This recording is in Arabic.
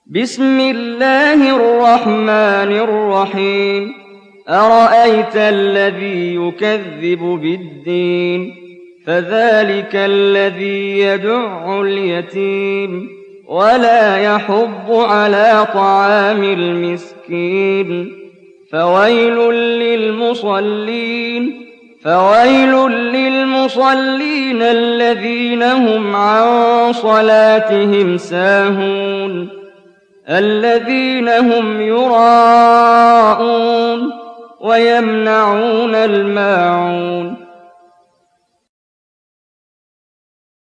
بسم الله الرحمن الرحيم أرأيت الذي يكذب بالدين فذلك الذي يدع اليتيم ولا يحض على طعام المسكين فويل للمصلين الذين هم عن صلاتهم ساهون الذين هم يراءون ويمنعون الماعون